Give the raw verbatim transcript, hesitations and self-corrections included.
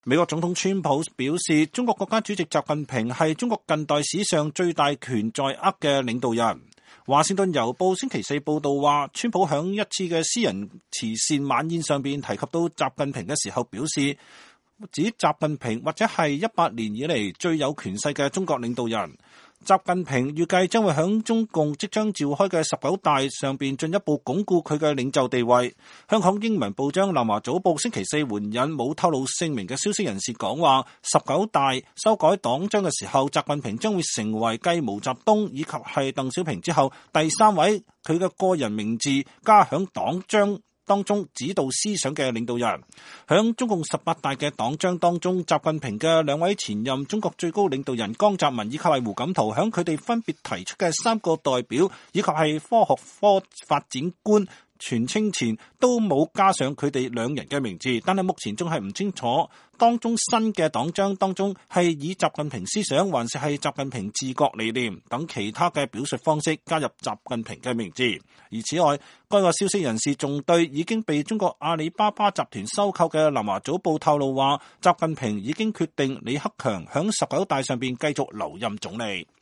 美國總統川普表示，中國國家主席習近平係中國近代史上最大權在握嘅領導人。華盛頓郵報星期四報道話，川普響一次嘅私人慈善晚宴上邊提及到習近平嘅時候表示，指習近平或者係一百年以嚟最有權勢嘅中國領導人。習近平預計將會響中共即將召開嘅十九大上邊進一步鞏固佢嘅領袖地位。香港英文報章南華早報星期四援引冇透露姓名嘅消息人士講話，十九大修改黨章嘅時候，習近平將會成為繼毛澤東以及係鄧小平之後第三位佢嘅個人名字加響黨章當中指導思想嘅領導人。響中共十八大嘅黨章當中，習近平嘅兩位前任中國最高領導人江澤民以及係胡錦濤，響佢哋分別提出嘅三個代表以及係科學科發展觀全稱前都冇加上佢哋兩人嘅名字，但係目前仲係唔清楚當中新嘅黨章當中係以習近平思想還是係習近平治國理念等其他嘅表述方式加入習近平嘅名字。而此外，該個消息人士仲對已經被中國阿里巴巴集團收購嘅南華早報透露話，習近平已經決定李克強響十九大上邊繼續留任總理。